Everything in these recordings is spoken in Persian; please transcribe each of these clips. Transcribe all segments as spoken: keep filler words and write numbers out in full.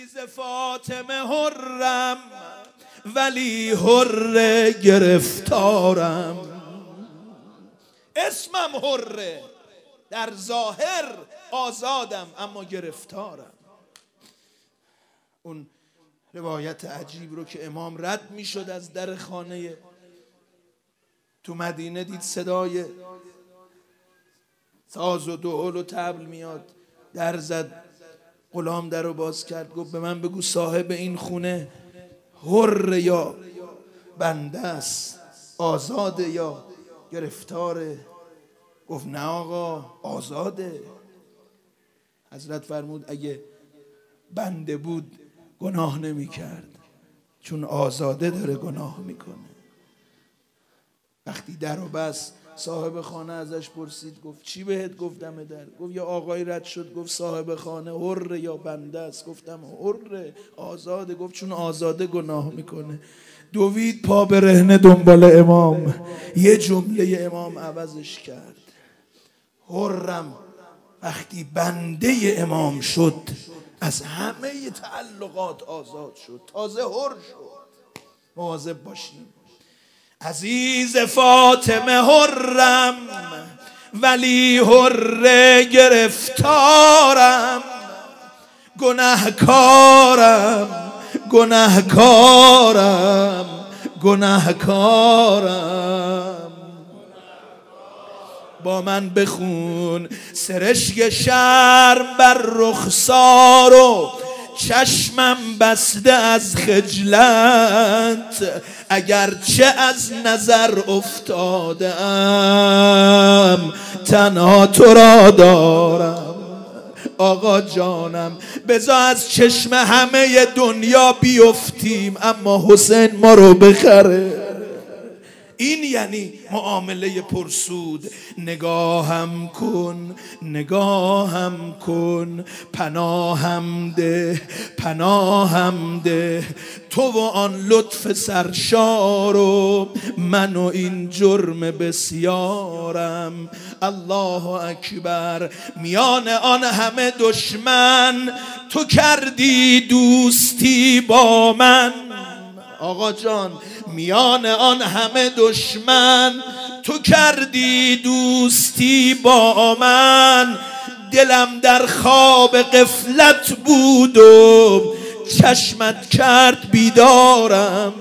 عزیز فاطمه حرم ولی حر گرفتارم. اسمم حره، در ظاهر آزادم اما گرفتارم. اون روایت عجیب رو که امام رد می شد از در خانه تو مدینه، دید صدای ساز و دهل و طبل میاد، در زد، غلام در رو باز کرد، گفت به من بگو صاحب این خونه حر یا بنده است، آزاده یا گرفتاره؟ گفت نه آقا، آزاده. حضرت فرمود اگه بنده بود گناه نمی کرد، چون آزاده داره گناه میکنه. وقتی در و بس، صاحب خانه ازش پرسید، گفت چی بهت گفتم در؟ گفت یا آقای رد شد، گفت صاحب خانه حر یا بنده است؟ گفتم حر، آزاده. گفت چون آزاده گناه میکنه. دوید پا برهنه دنبال امام، یه جمله امام عوضش کرد. حرم وقتی بنده امام شد از همه تعلقات آزاد شد، تازه حر شد. مواظب باشیم. عزیز فاطمه حرم ولی حر گرفتارم، گنهکارم گنهکارم گنهکارم. با من بخون سرشک شرم بر رخسار و چشمم بسته از خجلت، اگرچه از نظر افتادم تنها تو را دارم. آقا جانم بذار از چشم همه دنیا بیفتیم اما حسین ما رو بخره. این یعنی معامله پرسود. نگاهم کن نگاهم کن، پناهم ده پناهم ده، تو و آن لطف سرشار و من و این جرم بسیارم. الله اکبر. میان آن همه دشمن تو کردی دوستی با من. آقا جان میان آن همه دشمن تو کردی دوستی با من، دلم در خواب غفلت بود و چشمت کرد بیدارم.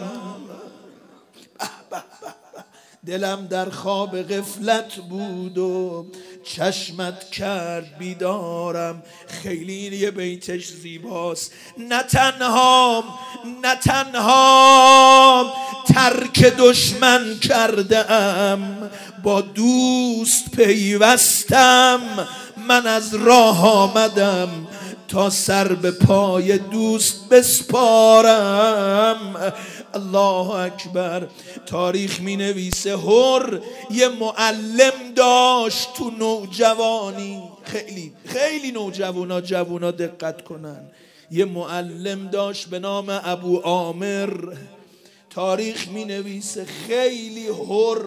دلم در خواب غفلت بود و چشمت کرد بیدارم. خیلی یه بیتش زیباست. نه تنها نه تنها ترک دشمن کردم، با دوست پیوستم. من از راه آمدم تا سر به پای دوست بسپارم. الله اکبر. تاریخ می نویسه حر یه معلم داشت تو نوجوانی. خیلی خیلی نوجوانا جوانا دقت کنن. یه معلم داشت به نام ابو عامر. تاریخ می نویسه خیلی حر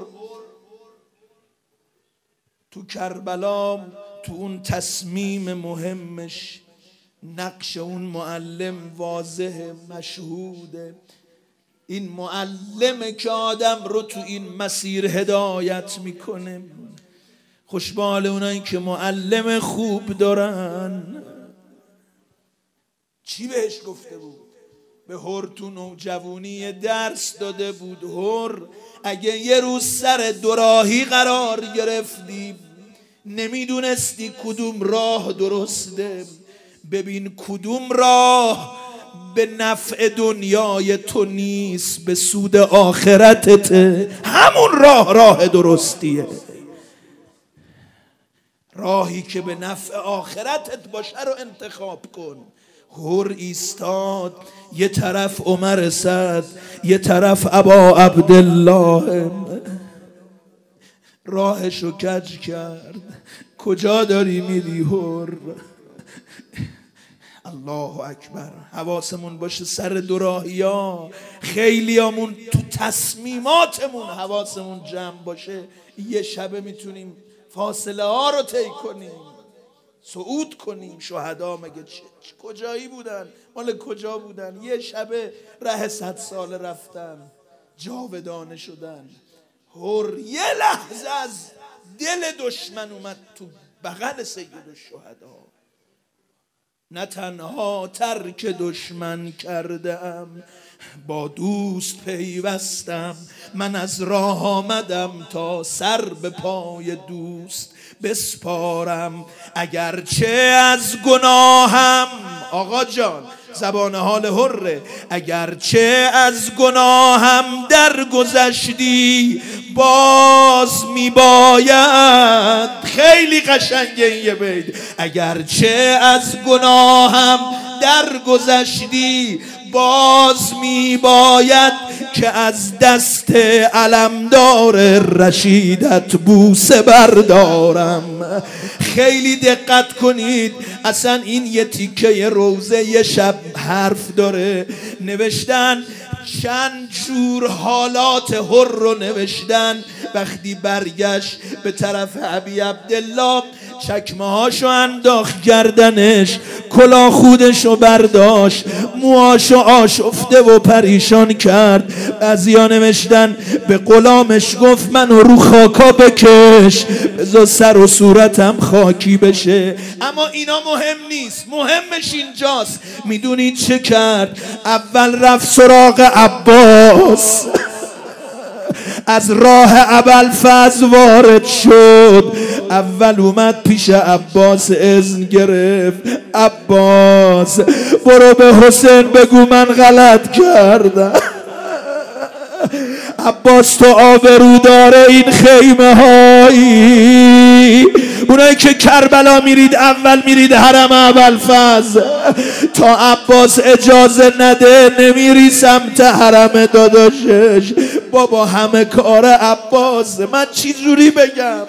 تو کربلا، تو اون تصمیم مهمش نقش اون معلم واضحه، مشهوده. این معلمه که آدم رو تو این مسیر هدایت میکنه. خوشبال اونایی که معلم خوب دارن. چی بهش گفته بود؟ به حر تو نوجوانی درس داده بود. حر اگه یه روز سر دوراهی قرار گرفتی، نمیدونستی کدوم راه درسته، ببین کدوم راه به نفع دنیای تو نیست، به سود آخرتت، همون راه راه درستیه. راهی که به نفع آخرتت باشه رو انتخاب کن. حر ایستاد، یه طرف عمر سعد، یه طرف ابا عبدالله. راهشو کج کرد. کجا داری میری حر؟ الله اکبر. حواسمون باشه سر دوراهی ها. خیلی همون تو تصمیماتمون حواسمون جمع باشه. یه شبه میتونیم فاصله ها رو طی کنیم. صعود کنیم. شهدا مگه چه کجایی بودن؟ مال کجا بودن؟ یه شبه ره صد ساله رفتن، جاودانه شدن. هر یه لحظه از دل دشمن اومد تو بغل سید الشهدا. نه تنها ترک دشمن کردم، با دوست پیوستم. من از راه آمدم تا سر به پای دوست بسپارم. اگرچه از گناهم، آقا جان زبان حال حره، اگرچه از گناهم درگذشتی باز میباید. خیلی قشنگه این یه بیت. اگرچه از گناهم درگذشتی باز میباید که از دست علمدار رشیدت بوسه بردارم. خیلی دقت کنید، اصلا این یه تیکه روزه یه شب حرف داره. نوشتن چند جور حالات هر رو نوشتن. وقتی برگشت به طرف ابی عبدالله، چکمه هاشو انداخت گردنش، کلاه خودشو برداشت، موهاشو آشفته و پریشان کرد. بعضیا نوشتن به غلامش گفت منو رو خاکا بکش، بذار سر و صورتم خاکی بشه. اما اینا مهم نیست، مهمش اینجاست. میدونید چه کرد؟ اول رفت سراغ عباس، از راه ابوالفضل وارد شد. اول اومد پیش عباس، اذن گرفت. عباس برو به حسین بگو من غلط کردم. عباس تو آبرو داره این خیمه هایی، اونایی که کربلا میرید اول میرید حرم ابوالفضل، تا عباس اجازه نده نمیری سمت حرم داداشش. بابا همه کار عباس، من چی جوری بگم؟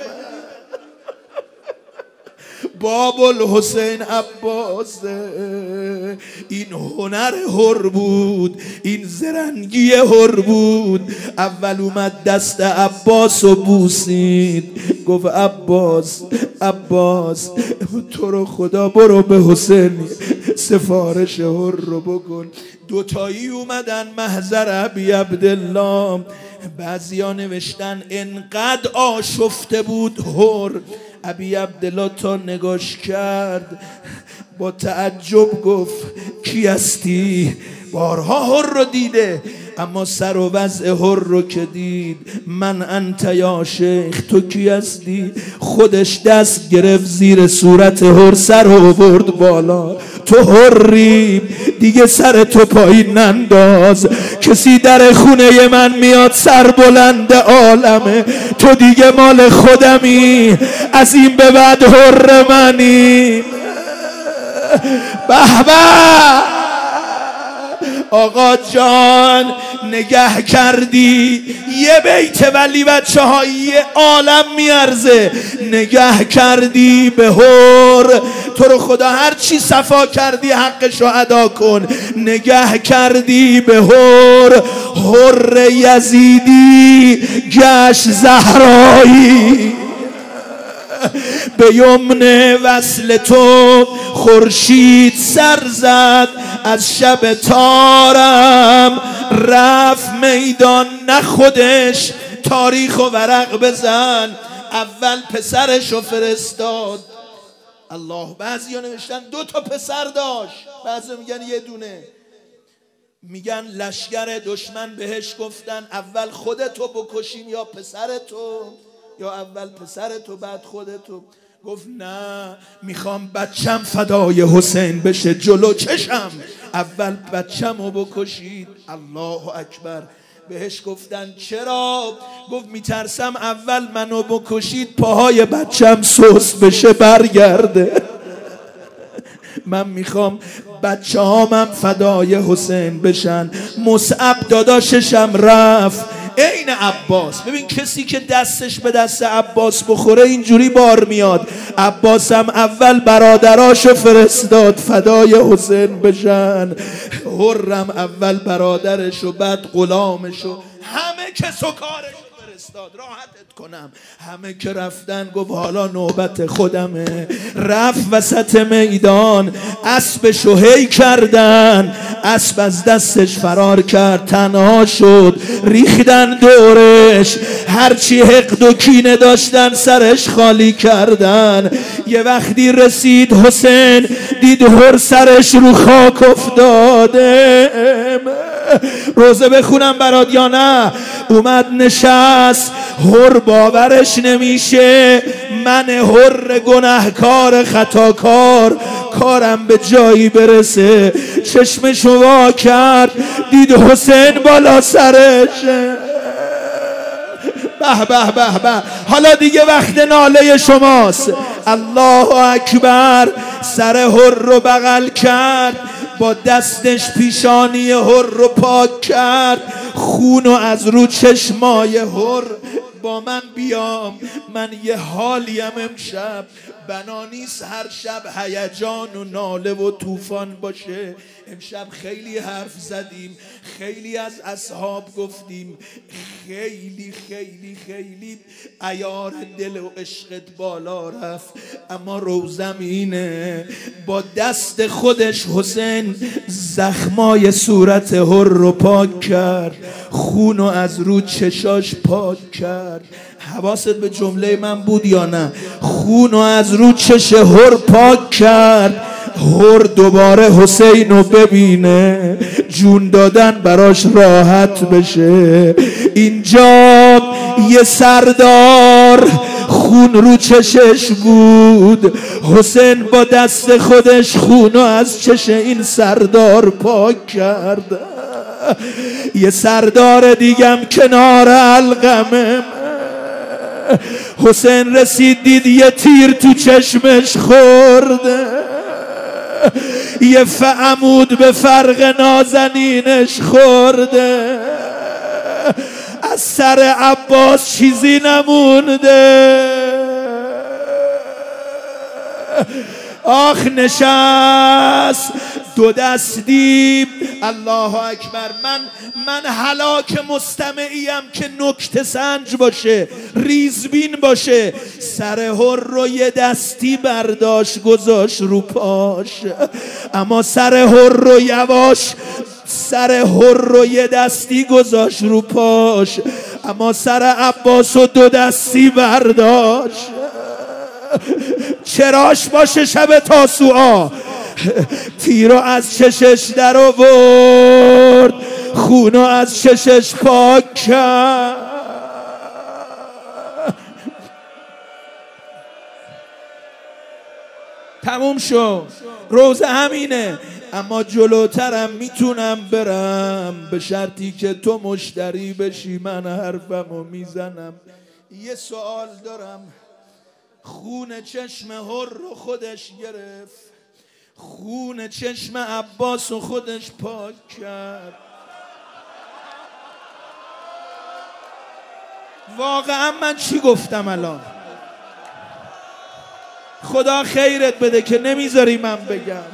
باب الحسین عباس. این هنر هر بود، این زرنگی هر بود. اول اومد دست عباس و بوسید، گفت عباس عباس تو رو خدا برو به حسین سفارش هر رو بکن. دوتایی اومدن محضر ابی عبدالله. بعضیا نوشتن انقدر آشفته بود هر، ابی عبدالله تا نگاش کرد با تعجب گفت کی هستی؟ بارها هر رو دیده، اما سر و وضع هر رو که دید، من انت یا شیخ تو کی هستی؟ خودش دست گرفت زیر صورت هر، سر رو برد بالا. تو هری دیگه سر تو پایین ننداز، کسی در خونه من میاد سر بلند عالمه، تو دیگه مال خودمی، از این به بعد هر منی. به به آقا جان نگه کردی یه بیت، ولی بچه های عالم میارزه. نگه کردی به هر، تو رو خدا هر چی صفا کردی حقشو ادا کن. نگه کردی به هر، هر یزیدی گشت زهرایی. به یمن وصل تو خورشید سر زد، از شب تارم رفت میدان، نه خودش تاریخ و ورق بزن. اول پسرشو فرستاد. الله، بعضی ها نوشتن دو تا پسر داشت، بعضی میگن یه دونه. میگن لشکر دشمن بهش گفتن اول خودتو بکشیم یا پسرتو، یا اول پسرتو بعد خودتو. گفت نه، میخوام بچم فدای حسین بشه جلو چشم، اول بچم رو بکشید. الله اکبر. بهش گفتن چرا؟ گفت میترسم اول منو بکشید پاهای بچم سست بشه برگرده. من میخوام بچه هامم فدای حسین بشن. مصعب داداششم رفت عین عباس. ببین کسی که دستش به دست عباس بخوره اینجوری بار میاد. عباس هم اول برادراشو فرستاد فدای حسین بشن. هرم اول برادرشو، بعد غلامشو، همه کس و کارش فرستاد. استاد راحتت کنم. همه که رفتن گفت حالا نوبت خودمه. رفت وسط میدان اسبش رو هی کردن، اسب از دستش فرار کرد، تنها شد، ریختن دورش، هرچی حقد و کینه داشتن سرش خالی کردن. یه وقتی رسید حسین دید هر سرش رو خاک افتاده. روزه بخونم برات یا نه؟ اومد نشست، هر باورش نمیشه من هر گناهکار خطاکار کارم به جایی برسه. چشمشو وا کرد دید حسین بالا سرشه. به به به به. حالا دیگه وقت ناله شماست. الله اکبر. سر هر رو بغل کرد، با دستش پیشانی هر رو پاک کرد، خونو از رو چشمای هر. با من بیام، من یه حالیم امشب بنا نیست هر شب هیجان و ناله و طوفان باشه. امشب خیلی حرف زدیم، خیلی از اصحاب گفتیم، خیلی خیلی خیلی عیار دل و عشقت بالا رفت، اما روزمینه با دست خودش حسین زخمای صورت هر رو پاک کرد، خونو از رو چشاش پاک کرد. حواست به جمله من بود یا نه؟ خونو از رو چش هر پاک کرد. هر دوباره حسین رو ببینه، جون دادن براش راحت بشه. اینجا یه سردار خون رو چشش بود، حسین با دست خودش خونو از چش این سردار پاک کرد. یه سردار دیگم کنار علقمه. حسین رسید دید یه تیر تو چشمش خورده، یه فعمود به فرق نازنینش خورده، از سر عباس چیزی نمونده. آخ نشست دو دستی. الله اکبر. من من هلاک مستمعیم که نکته سنج باشه، ریزبین باشه. سر هر رو یه دستی برداشت گذاشت رو پاش، اما سر هر رو یواش سر هر رو یه دستی گذاشت رو پاش، اما سر عباس رو دو دستی برداشت. چراش باشه شب تاسوعا، تیرو از چشش در آورد، خونو از چشش پاک کرد. تموم شد. روزه همینه. اما جلوترم میتونم برم به شرطی که تو مشتری بشی. من حرفمو میزنم. یه سوال دارم. خون چشم هر رو خودش گرفت، خون چشم عباس رو خودش پاک کرد. واقعا من چی گفتم الان؟ خدا خیرت بده که نمیذاری من بگم.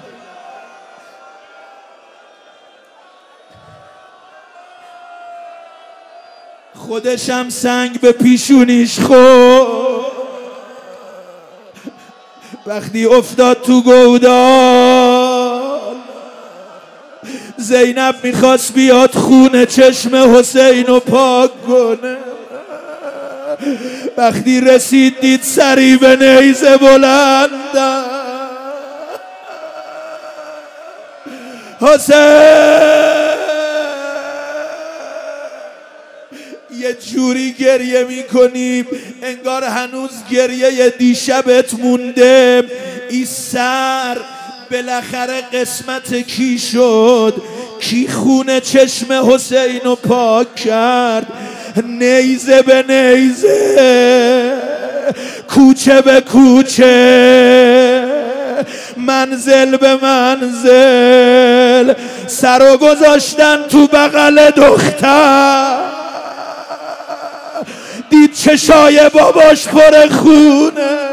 خودشم سنگ به پیشونیش خورد وقتی افتاد تو گودال. زینب میخواست بیاد خون چشم حسین رو پاک کنه، وقتی رسید دید سری به نیزه بلند. حسین یه جوری گریه میکنیم انگار هنوز گریه دیشبت مونده. ای سر بالاخره قسمت کی شد؟ کی خون چشم حسین رو پاک کرد؟ نیزه به نیزه، کوچه به کوچه، منزل به منزل، سر و گذاشتن تو بغل دختر. دید چشای باباش پر خونه،